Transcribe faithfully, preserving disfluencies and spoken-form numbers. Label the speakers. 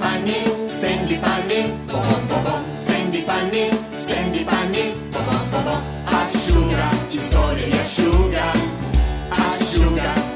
Speaker 1: panni, stendi panni, bom bom bom. Stendi panni, stendi panni, bom bom bom. Asciuga, il sole li asciuga, asciuga.